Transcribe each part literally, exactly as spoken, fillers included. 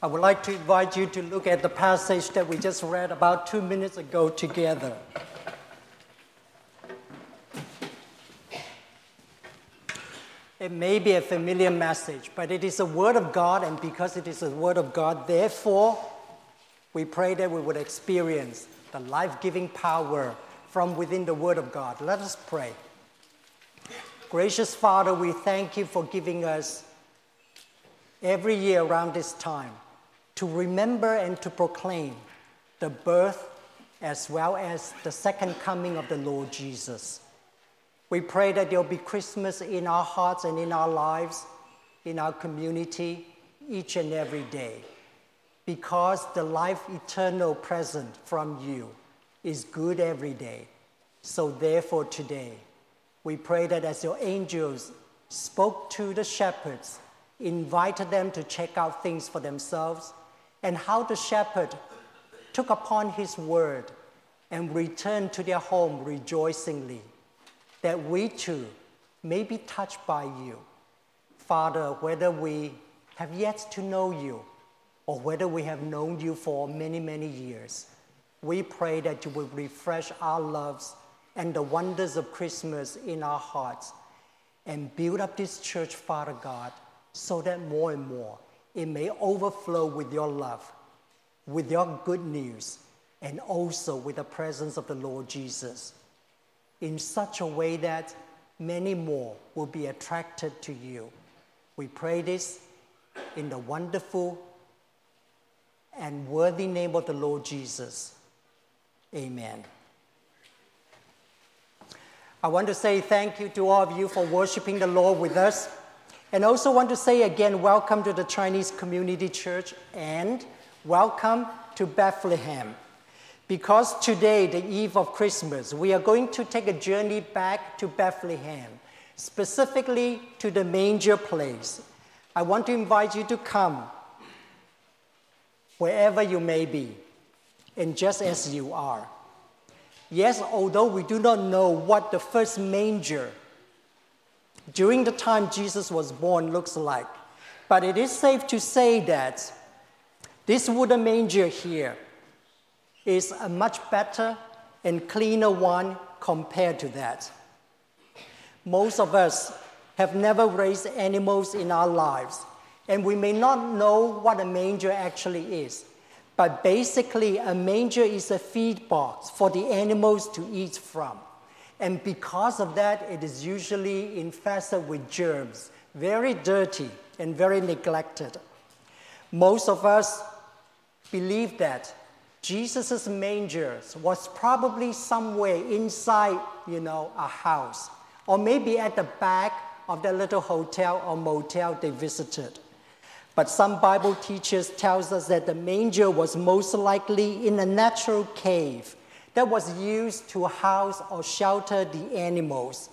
I would like to invite you to look at the passage that we just read about two minutes ago together. It may be a familiar message, but it is a word of God, and because it is a word of God, therefore, we pray that we would experience the life-giving power from within the word of God. Let us pray. Gracious Father, we thank you for giving us every year around this time to remember and to proclaim the birth as well as the second coming of the Lord Jesus. We pray that there will be Christmas in our hearts and in our lives, in our community, each and every day, because the life eternal present from you is good every day. So therefore today, we pray that as your angels spoke to the shepherds, invited them to check out things for themselves, and how the shepherd took upon his word and returned to their home rejoicingly, that we too may be touched by you. Father, whether we have yet to know you or whether we have known you for many, many years, we pray that you will refresh our loves and the wonders of Christmas in our hearts and build up this church, Father God, so that more and more it may overflow with your love, with your good news, and also with the presence of the Lord Jesus, in such a way that many more will be attracted to you. We pray this in the wonderful and worthy name of the Lord Jesus. Amen. I want to say thank you to all of you for worshiping the Lord with us. And also want to say again, welcome to the Chinese Community Church and welcome to Bethlehem. Because today, the eve of Christmas, we are going to take a journey back to Bethlehem, specifically to the manger place. I want to invite you to come wherever you may be, and just as you are. Yes, although we do not know what the first manger during the time Jesus was born looks like, but it is safe to say that this wooden manger here is a much better and cleaner one compared to that. Most of us have never raised animals in our lives, and we may not know what a manger actually is. But basically, a manger is a feed box for the animals to eat from. And because of that, it is usually infested with germs, very dirty and very neglected. Most of us believe that Jesus' manger was probably somewhere inside, you know, a house, or maybe at the back of the little hotel or motel they visited. But some Bible teachers tell us that the manger was most likely in a natural cave that was used to house or shelter the animals.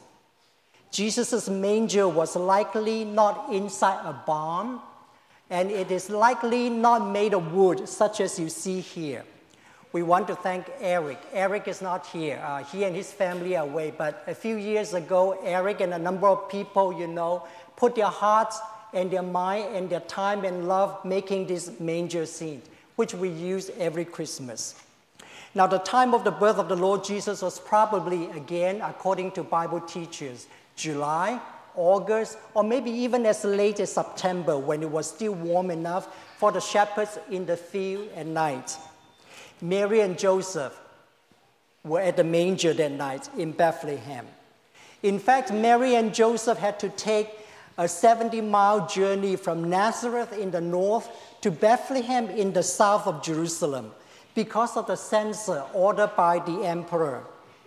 Jesus' manger was likely not inside a barn, and it is likely not made of wood, such as you see here. We want to thank Eric. Eric is not here. Uh, he and his family are away, but a few years ago, Eric and a number of people, you know, put their hearts and their mind and their time and love making this manger scene, which we use every Christmas. Now, the time of the birth of the Lord Jesus was probably, again, according to Bible teachers, July, August, or maybe even as late as September, when it was still warm enough for the shepherds in the field at night. Mary and Joseph were at the manger that night in Bethlehem. In fact, Mary and Joseph had to take a seventy-mile journey from Nazareth in the north to Bethlehem in the south of Jerusalem because of the census ordered by the emperor.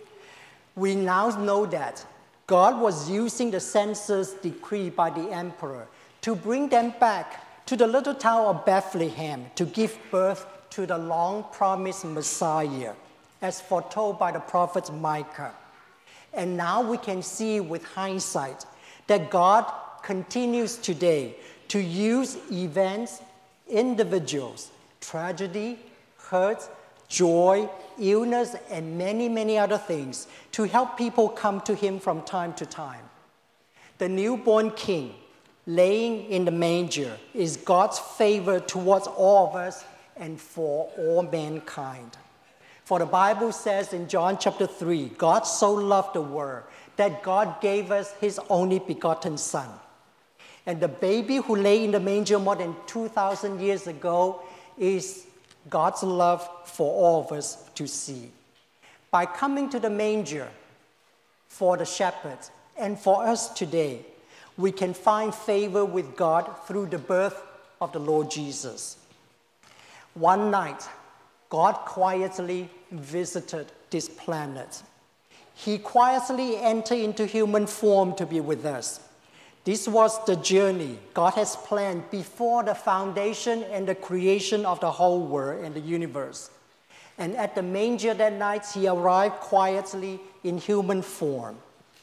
We now know that God was using the census decree by the emperor to bring them back to the little town of Bethlehem to give birth to the long-promised Messiah, as foretold by the prophet Micah. And now we can see with hindsight that God continues today to use events, individuals, tragedy, hurt, joy, illness, and many, many other things to help people come to him from time to time. The newborn king laying in the manger is God's favor towards all of us and for all mankind. For the Bible says in John chapter three, God so loved the world that God gave us his only begotten Son. And the baby who lay in the manger more than two thousand years ago is God's love for all of us to see. By coming to the manger for the shepherds and for us today, we can find favor with God through the birth of the Lord Jesus. One night, God quietly visited this planet. He quietly entered into human form to be with us. This was the journey God has planned before the foundation and the creation of the whole world and the universe. And at the manger that night, he arrived quietly in human form.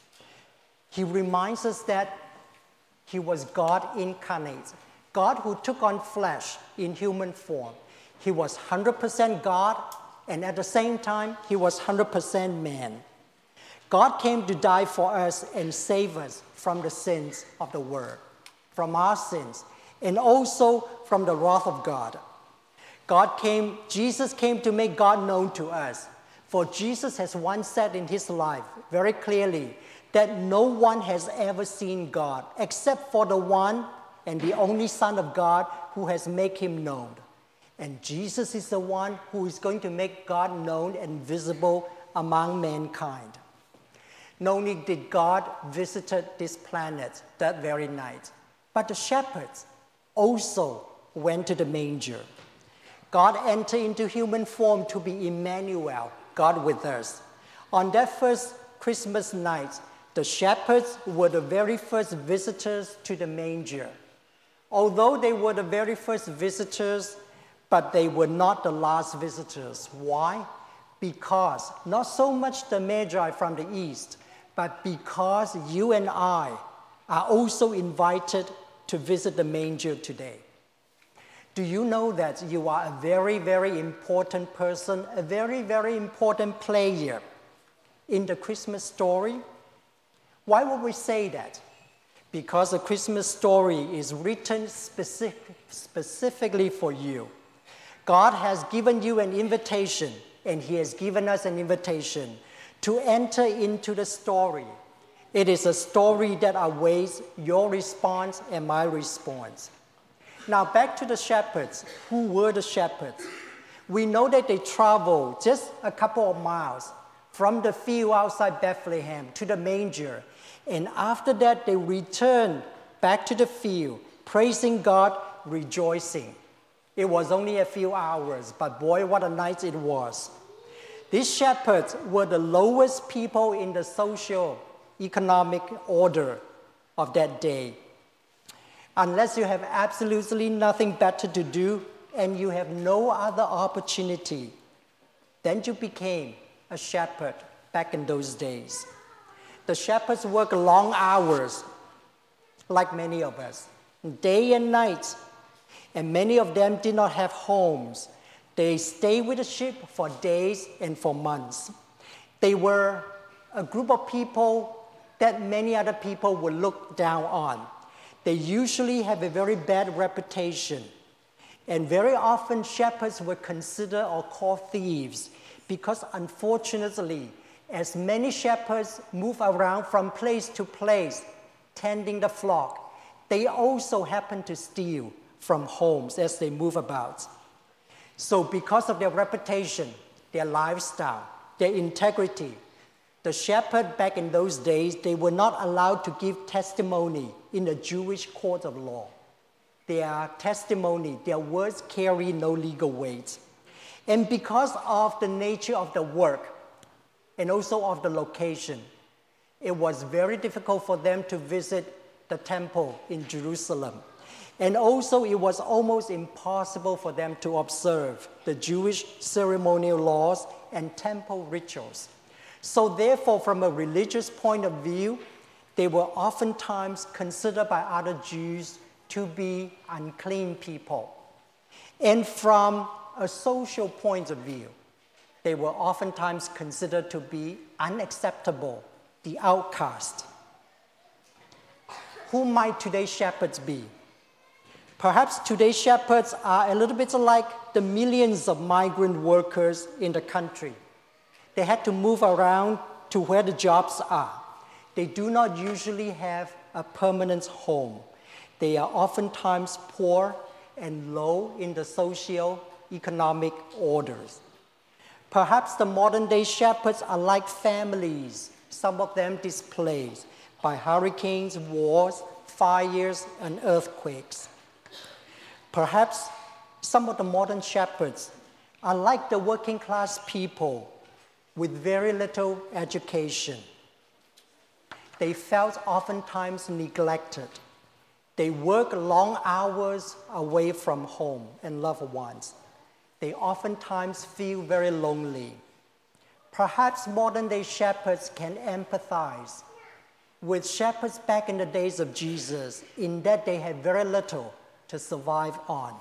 He reminds us that he was God incarnate, God who took on flesh in human form. He was one hundred percent God, and at the same time, he was one hundred percent man. God came to die for us and save us from the sins of the world, from our sins, and also from the wrath of God. God came, Jesus came to make God known to us. For Jesus has once said in his life very clearly that no one has ever seen God except for the one and the only Son of God who has made him known. And Jesus is the one who is going to make God known and visible among mankind. Not only did God visit this planet that very night, but the shepherds also went to the manger. God entered into human form to be Emmanuel, God with us. On that first Christmas night, the shepherds were the very first visitors to the manger. Although they were the very first visitors, but they were not the last visitors. Why? Because not so much the Magi from the east, but because you and I are also invited to visit the manger today. Do you know that you are a very, very important person, a very, very important player in the Christmas story? Why would we say that? Because the Christmas story is written specific, specifically for you. God has given you an invitation, and he has given us an invitation to enter into the story. It is a story that awaits your response and my response. Now back to the shepherds. Who were the shepherds? We know that they traveled just a couple of miles from the field outside Bethlehem to the manger. And after that, they returned back to the field, praising God, rejoicing. It was only a few hours, but boy, what a night it was. These shepherds were the lowest people in the social economic order of that day. Unless you have absolutely nothing better to do and you have no other opportunity, then you became a shepherd back in those days. The shepherds worked long hours, like many of us, day and night, and many of them did not have homes. They stayed with the sheep for days and for months. They were a group of people that many other people would look down on. They usually have a very bad reputation. And very often shepherds were considered or called thieves because unfortunately, as many shepherds move around from place to place, tending the flock, they also happen to steal from homes as they move about. So because of their reputation, their lifestyle, their integrity, the shepherd back in those days, they were not allowed to give testimony in the Jewish court of law. Their testimony, their words carry no legal weight. And because of the nature of the work and also of the location, it was very difficult for them to visit the temple in Jerusalem. And also it was almost impossible for them to observe the Jewish ceremonial laws and temple rituals. So therefore, from a religious point of view, they were oftentimes considered by other Jews to be unclean people. And from a social point of view, they were oftentimes considered to be unacceptable, the outcast. who might today's shepherds be? Perhaps today's shepherds are a little bit like the millions of migrant workers in the country. They had to move around to where the jobs are. They do not usually have a permanent home. They are oftentimes poor and low in the socio-economic orders. Perhaps the modern-day shepherds are like families, some of them displaced by hurricanes, wars, fires, and earthquakes. Perhaps some of the modern shepherds are like the working-class people with very little education. They felt oftentimes neglected. They work long hours away from home and loved ones. They oftentimes feel very lonely. Perhaps modern-day shepherds can empathize with shepherds back in the days of Jesus in that they had very little to survive on.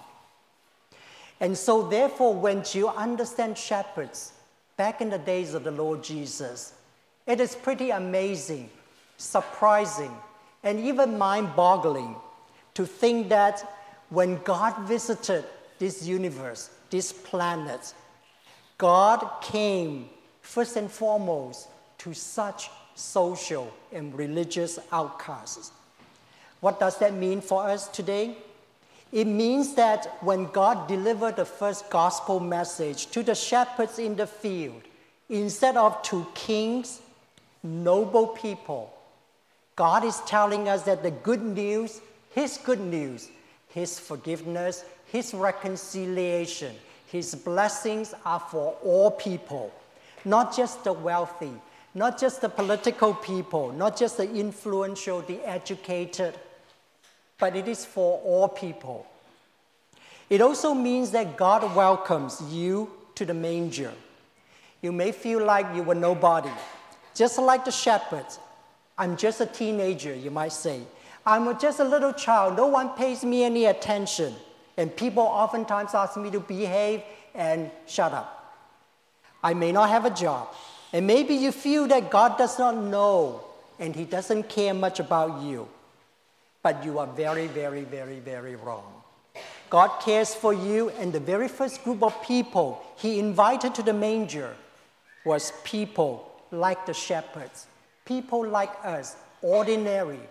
And so therefore, when you understand shepherds back in the days of the Lord Jesus, it is pretty amazing, surprising, and even mind-boggling to think that when God visited this universe, this planet, God came first and foremost to such social and religious outcasts. What does that mean for us today? It means that when God delivered the first gospel message to the shepherds in the field, instead of to kings, noble people, God is telling us that the good news, His good news, His forgiveness, His reconciliation, His blessings are for all people, not just the wealthy, not just the political people, not just the influential, the educated, but it is for all people. It also means that God welcomes you to the manger. You may feel like you were nobody, just like the shepherds. I'm just a teenager, you might say. I'm just a little child. No one pays me any attention. And people oftentimes ask me to behave and shut up. I may not have a job. And maybe you feel that God does not know and He doesn't care much about you. But you are very, very, very, very wrong. God cares for you, and the very first group of people He invited to the manger was people like the shepherds, people like us, ordinary,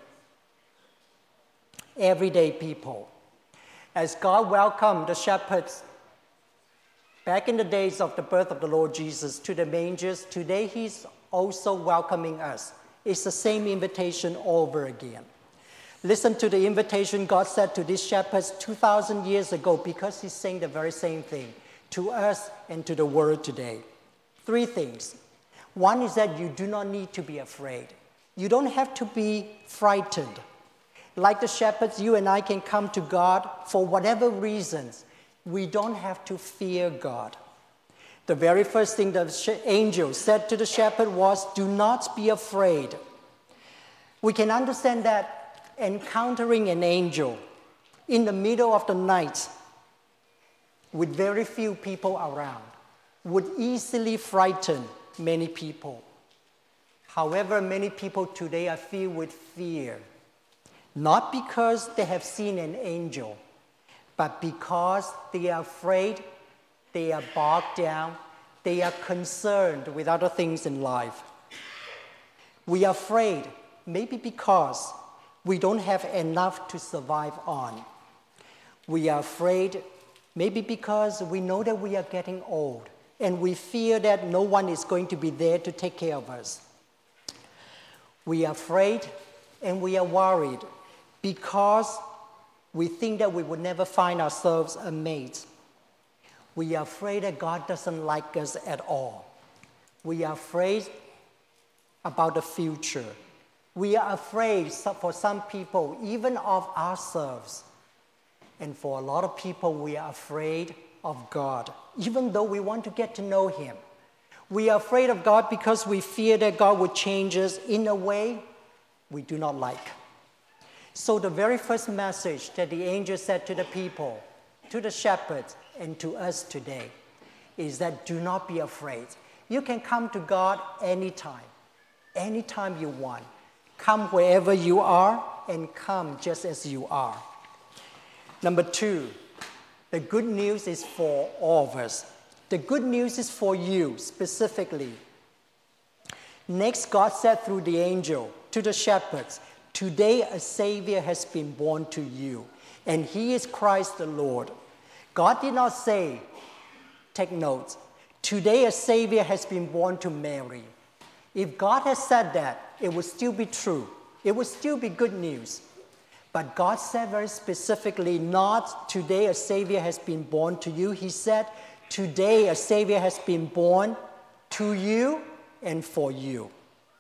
everyday people. As God welcomed the shepherds back in the days of the birth of the Lord Jesus to the mangers, today He's also welcoming us. It's the same invitation over again. Listen to the invitation God said to these shepherds two thousand years ago, because He's saying the very same thing to us and to the world today. Three things. One is that you do not need to be afraid. You don't have to be frightened. Like the shepherds, you and I can come to God for whatever reasons. We don't have to fear God. The very first thing the angel said to the shepherd was, do not be afraid. We can understand that encountering an angel in the middle of the night with very few people around would easily frighten many people. However, many people today are filled with fear, not because they have seen an angel, but because they are afraid, they are bogged down, they are concerned with other things in life. We are afraid, maybe because we don't have enough to survive on. We are afraid, maybe because we know that we are getting old, and we fear that no one is going to be there to take care of us. We are afraid and we are worried because we think that we would never find ourselves a mate. We are afraid that God doesn't like us at all. We are afraid about the future. We are afraid, for some people, even of ourselves. And for a lot of people, we are afraid of God, even though we want to get to know Him. We are afraid of God because we fear that God would change us in a way we do not like. So the very first message that the angel said to the people, to the shepherds, and to us today is that do not be afraid. You can come to God anytime, anytime you want. Come wherever you are, and come just as you are. Number two, the good news is for all of us. The good news is for you specifically. Next, God said through the angel to the shepherds, "Today a Savior has been born to you, and he is Christ the Lord." God did not say, take notes, "Today a Savior has been born to Mary." If God had said that, it would still be true. It would still be good news. But God said very specifically, not "Today a Savior has been born to you." He said, "Today a Savior has been born to you and for you."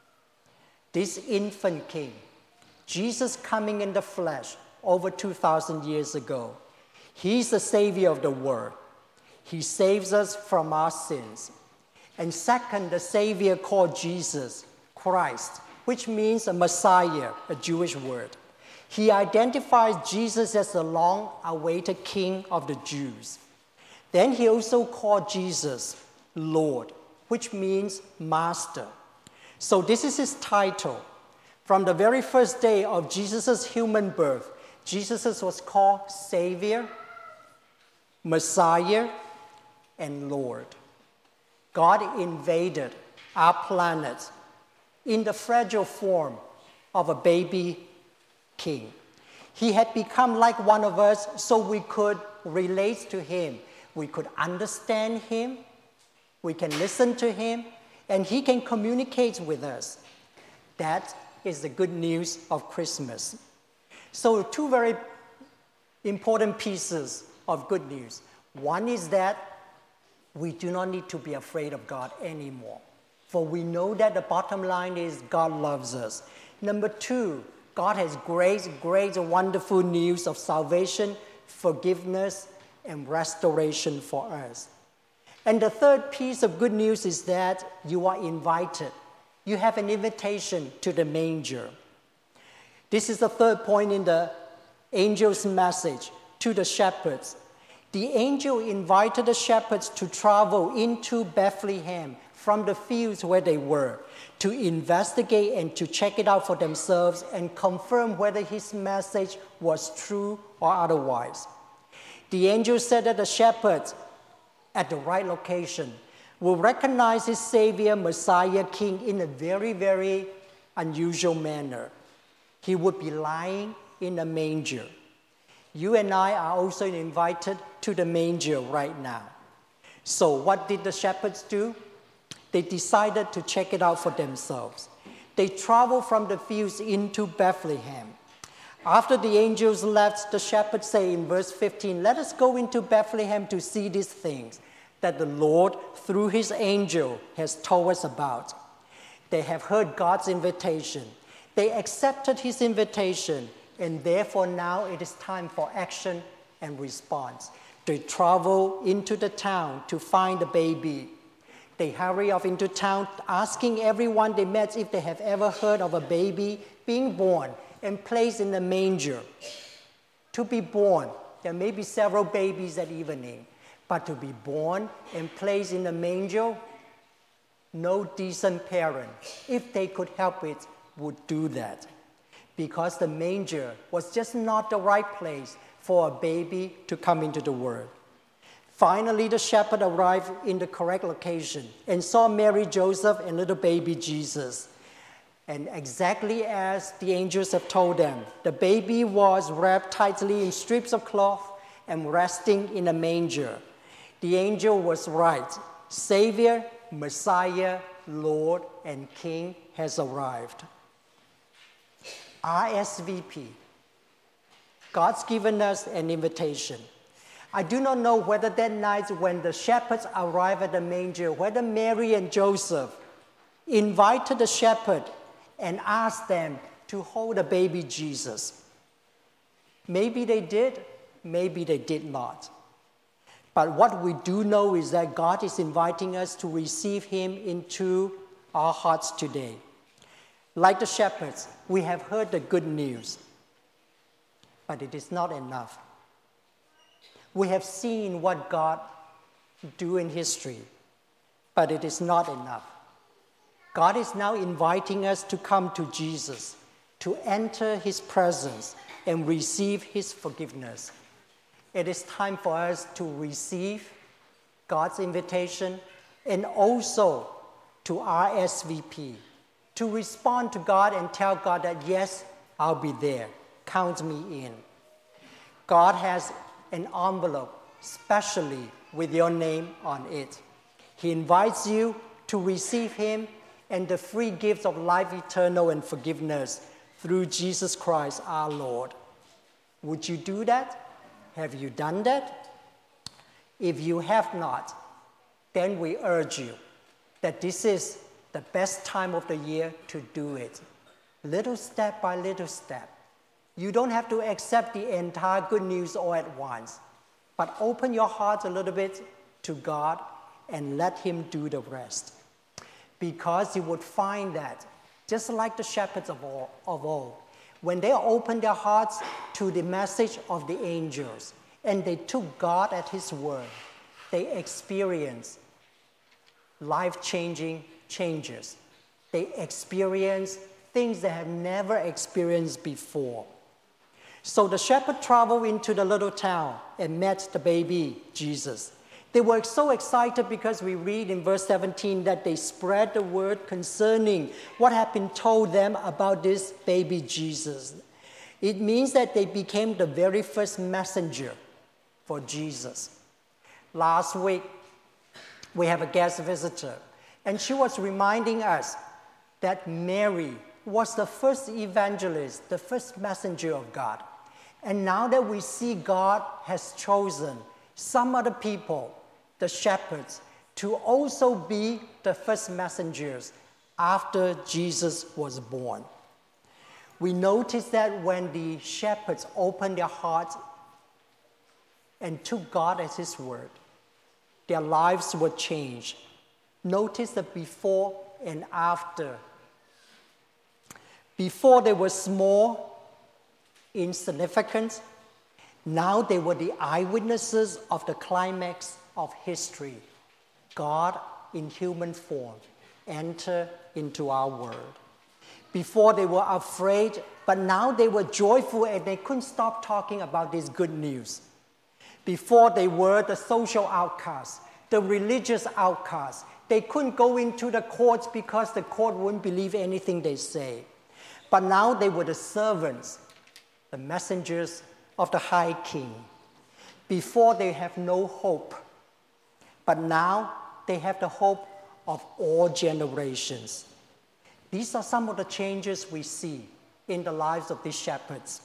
This infant king, Jesus coming in the flesh over two thousand years ago, he's the Savior of the world. He saves us from our sins. And second, the Savior called Jesus, Christ, which means a Messiah, a Jewish word. He identifies Jesus as the long-awaited King of the Jews. Then he also called Jesus Lord, which means Master. So this is his title. From the very first day of Jesus' human birth, Jesus was called Savior, Messiah, and Lord. God invaded our planet in the fragile form of a baby king. He had become like one of us so we could relate to him. We could understand him. We can listen to him. And he can communicate with us. That is the good news of Christmas. So two very important pieces of good news. One is that we do not need to be afraid of God anymore. For we know that the bottom line is God loves us. Number two, God has great, great, wonderful news of salvation, forgiveness, and restoration for us. And the third piece of good news is that you are invited. You have an invitation to the manger. This is the third point in the angel's message to the shepherds. The angel invited the shepherds to travel into Bethlehem from the fields where they were, to investigate and to check it out for themselves and confirm whether his message was true or otherwise. The angel said that the shepherds at the right location will recognize his Savior, Messiah, King in a very, very unusual manner. He would be lying in a manger. You and I are also invited to the manger right now. So what did the shepherds do? They decided to check it out for themselves. They traveled from the fields into Bethlehem. After the angels left, the shepherds say in verse fifteen, "Let us go into Bethlehem to see these things that the Lord, through his angel, has told us about." They have heard God's invitation. They accepted his invitation, and therefore now it is time for action and response. They travel into the town to find the baby. They hurry off into town, asking everyone they met if they have ever heard of a baby being born and placed in a manger. To be born, there may be several babies that evening, but to be born and placed in a manger, no decent parent, if they could help it, would do that, because the manger was just not the right place for a baby to come into the world. Finally, the shepherd arrived in the correct location and saw Mary, Joseph, and little baby Jesus. And exactly as the angels have told them, the baby was wrapped tightly in strips of cloth and resting in a manger. The angel was right. Savior, Messiah, Lord, and King has arrived. R S V P. God's given us an invitation. I do not know whether that night when the shepherds arrived at the manger, whether Mary and Joseph invited the shepherd and asked them to hold the baby Jesus. Maybe they did, maybe they did not. But what we do know is that God is inviting us to receive him into our hearts today. Like the shepherds, we have heard the good news, but it is not enough. We have seen what God do in history, but it is not enough. God is now inviting us to come to Jesus. to enter his presence and receive his forgiveness. It is time for us to receive God's invitation and also to R S V P, to respond to God and tell God that, yes, I'll be there. Count me in. God has an envelope, specially with your name on it. He invites you to receive him and the free gifts of life eternal and forgiveness through Jesus Christ our Lord. Would you do that? Have you done that? If you have not, then we urge you that this is the best time of the year to do it. Little step by little step. You don't have to accept the entire good news all at once, but open your heart a little bit to God and let him do the rest. Because you would find that, just like the shepherds of all, of old, when they opened their hearts to the message of the angels and they took God at his word, they experienced life-changing changes. They experienced things they have never experienced before. So the shepherd traveled into the little town and met the baby Jesus. They were so excited because we read in verse seventeen that they spread the word concerning what had been told them about this baby Jesus. It means that they became the very first messenger for Jesus. Last week, we have a guest visitor, and she was reminding us that Mary was the first evangelist, the first messenger of God. And now that we see God has chosen some other people, the shepherds, to also be the first messengers after Jesus was born. We notice that when the shepherds opened their hearts and took God as his word, their lives were changed. Notice the before and after. Before they were small, insignificant. Now they were the eyewitnesses of the climax of history. God in human form entered into our world. Before they were afraid, but now they were joyful and they couldn't stop talking about this good news. Before they were the social outcasts, the religious outcasts. They couldn't go into the courts because the court wouldn't believe anything they say. But now they were the servants, the messengers of the High King. Before they have no hope, but now they have the hope of all generations. These are some of the changes we see in the lives of these shepherds.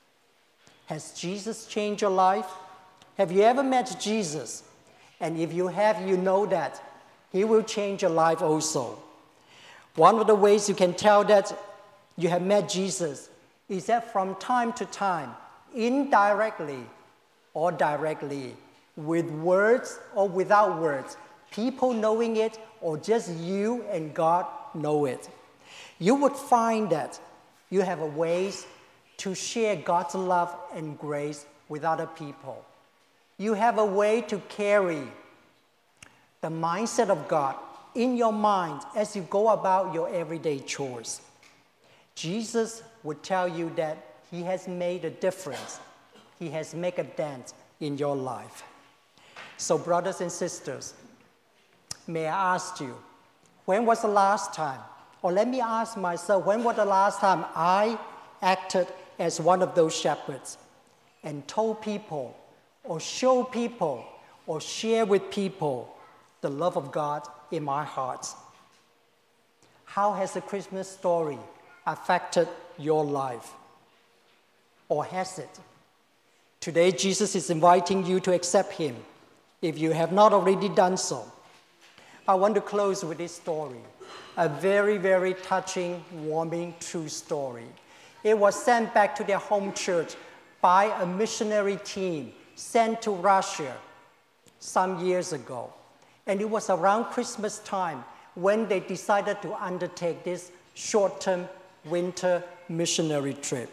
Has Jesus changed your life? Have you ever met Jesus? And if you have, you know that he will change your life also. One of the ways you can tell that you have met Jesus is that from time to time, indirectly or directly, with words or without words, people knowing it or just you and God know it, you would find that you have a ways to share God's love and grace with other people. You have a way to carry the mindset of God in your mind as you go about your everyday chores. Jesus would tell you that he has made a difference. He has made a dent in your life. So brothers and sisters, may I ask you, when was the last time, or let me ask myself, when was the last time I acted as one of those shepherds and told people or showed people or shared with people the love of God in my heart? How has the Christmas story affected your life? Or has it? Today, Jesus is inviting you to accept him if you have not already done so. I want to close with this story, a very, very touching, warming, true story. It was sent back to their home church by a missionary team sent to Russia some years ago. And it was around Christmas time when they decided to undertake this short-term winter missionary trip.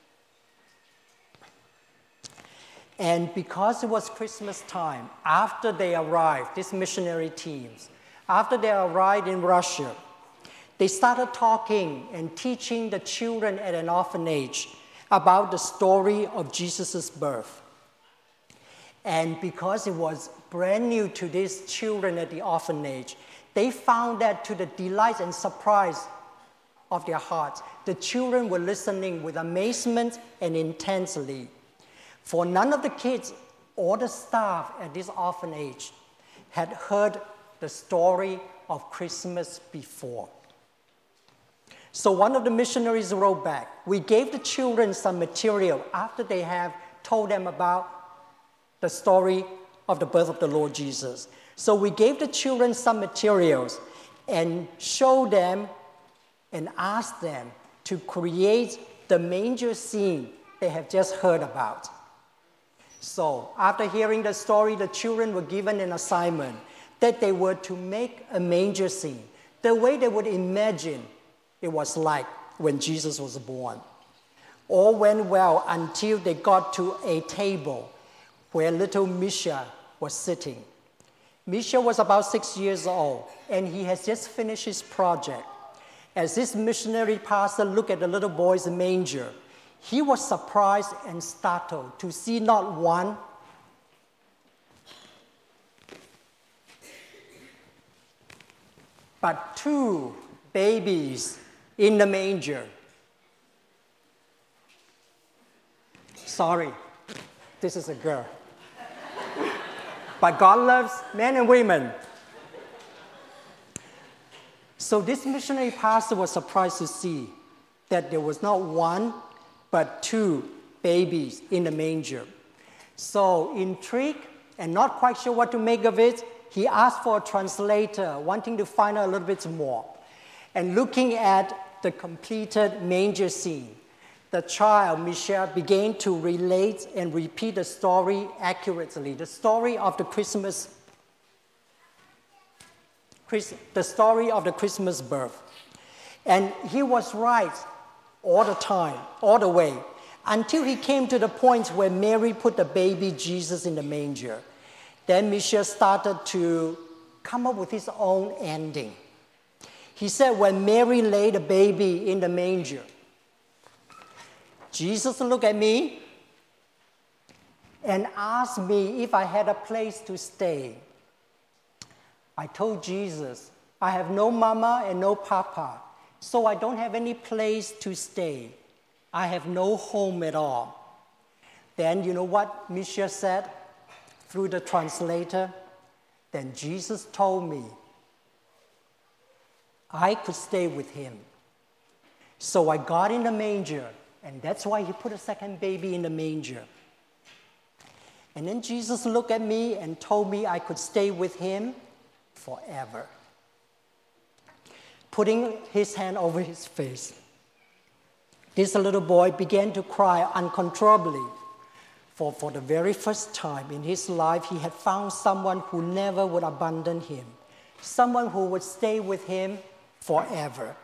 And because it was Christmas time, after they arrived, these missionary teams, after they arrived in Russia, they started talking and teaching the children at an orphanage about the story of Jesus' birth. And because it was brand new to these children at the orphanage, they found that to the delight and surprise of their hearts, the children were listening with amazement and intensely. For none of the kids or the staff at this orphanage had heard the story of Christmas before. So one of the missionaries wrote back, "We gave the children some material after they have told them about the story of the birth of the Lord Jesus. So we gave the children some materials and showed them and asked them to create the manger scene they have just heard about." So after hearing the story, the children were given an assignment that they were to make a manger scene, the way they would imagine it was like when Jesus was born. All went well until they got to a table where little Misha was sitting. Misha was about six years old, and he has just finished his project. As this missionary pastor looked at the little boy's manger, he was surprised and startled to see not one, but two babies in the manger. Sorry, this is a girl. But God loves men and women. So this missionary pastor was surprised to see that there was not one, but two babies in the manger. So intrigued and not quite sure what to make of it, he asked for a translator, wanting to find out a little bit more. And looking at the completed manger scene, the child, Michelle, began to relate and repeat the story accurately, the story of the Christmas, the story of the Christmas birth. And he was right all the time, all the way, until he came to the point where Mary put the baby Jesus in the manger. Then Michelle started to come up with his own ending. He said, when Mary laid the baby in the manger, Jesus looked at me and asked me if I had a place to stay. I told Jesus, I have no mama and no papa, so I don't have any place to stay. I have no home at all. Then you know what Misha said through the translator? Then Jesus told me I could stay with him. So I got in the manger, and that's why he put a second baby in the manger. And then Jesus looked at me and told me I could stay with him forever. Putting his hand over his face, this little boy began to cry uncontrollably. For, for the very first time in his life, he had found someone who never would abandon him, someone who would stay with him forever.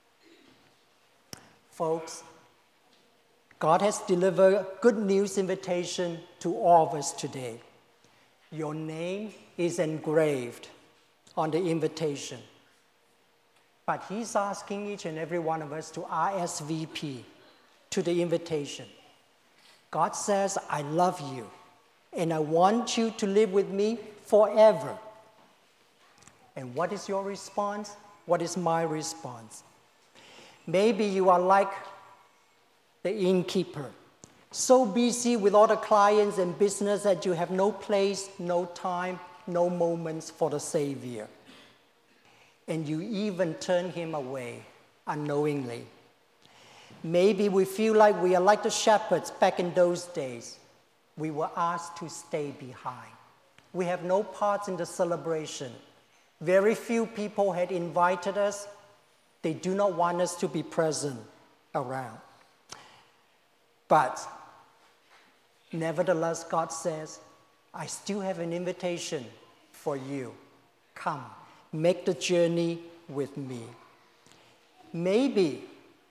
Folks, God has delivered good news invitation to all of us today. Your name is engraved on the invitation. But he's asking each and every one of us to R S V P to the invitation. God says, I love you, and I want you to live with me forever. And what is your response? What is my response? Maybe you are like the innkeeper, so busy with all the clients and business that you have no place, no time, no moments for the Savior. And you even turn him away unknowingly. Maybe we feel like we are like the shepherds back in those days. We were asked to stay behind. We have no parts in the celebration. Very few people had invited us. They do not want us to be present around. But nevertheless, God says, I still have an invitation for you. Come, make the journey with me. Maybe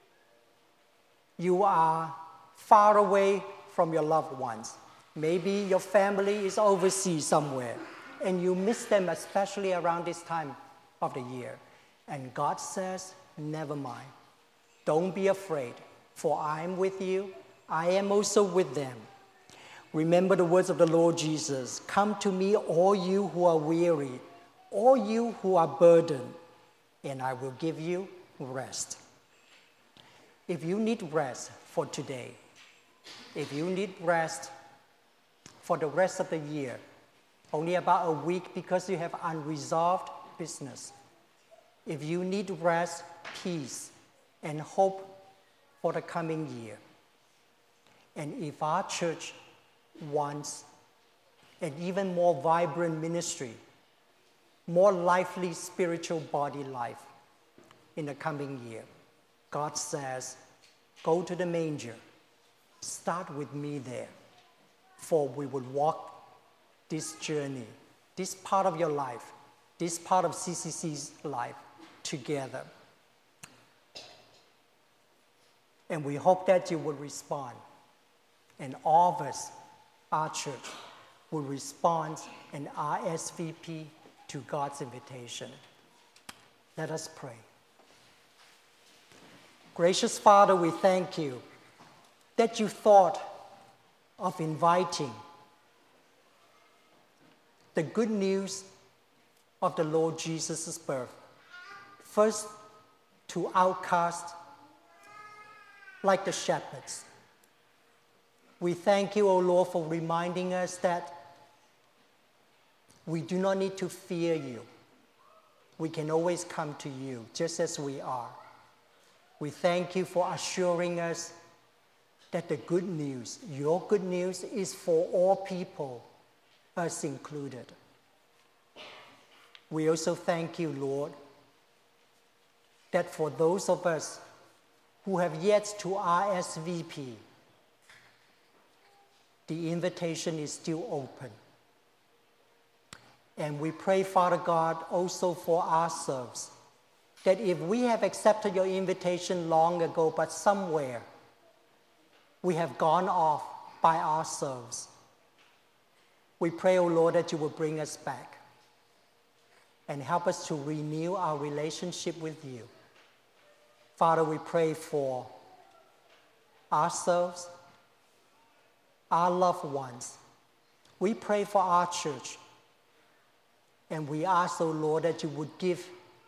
you are far away from your loved ones. Maybe your family is overseas somewhere, and you miss them, especially around this time of the year. And God says, never mind. Don't be afraid, for I am with you. I am also with them. Remember the words of the Lord Jesus. Come to me, all you who are weary, all you who are burdened, and I will give you rest. If you need rest for today, if you need rest for the rest of the year, only about a week because you have unresolved business, if you need rest, peace, and hope for the coming year, and if our church wants an even more vibrant ministry, more lively spiritual body life in the coming year, God says, go to the manger. Start with me there, for we will walk this journey, this part of your life, this part of C C C's life together. And we hope that you will respond. And all of us, our church, will respond and R S V P to God's invitation. Let us pray. Gracious Father, we thank you that you thought of inviting the good news of the Lord Jesus' birth, first to outcasts like the shepherds. We thank you, O Lord, for reminding us that we do not need to fear you. We can always come to you just as we are. We thank you for assuring us that the good news, your good news, is for all people, us included. We also thank you, Lord, that for those of us who have yet to R S V P, the invitation is still open. And we pray, Father God, also for ourselves, that if we have accepted your invitation long ago, but somewhere we have gone off by ourselves, we pray, O Lord, that you will bring us back and help us to renew our relationship with you. Father, we pray for ourselves, our loved ones. We pray for our church. And we ask, O Lord, that you would give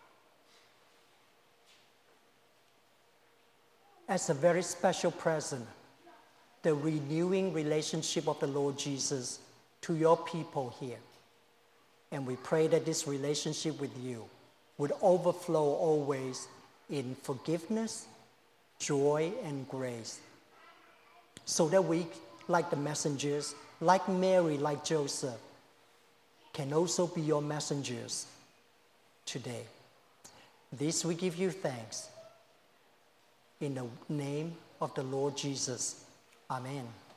as a very special present the renewing relationship of the Lord Jesus to your people here. And we pray that this relationship with you would overflow always in forgiveness, joy, and grace, so that we, like the messengers, like Mary, like Joseph, can also be your messengers today. This we give you thanks. In the name of the Lord Jesus. Amen.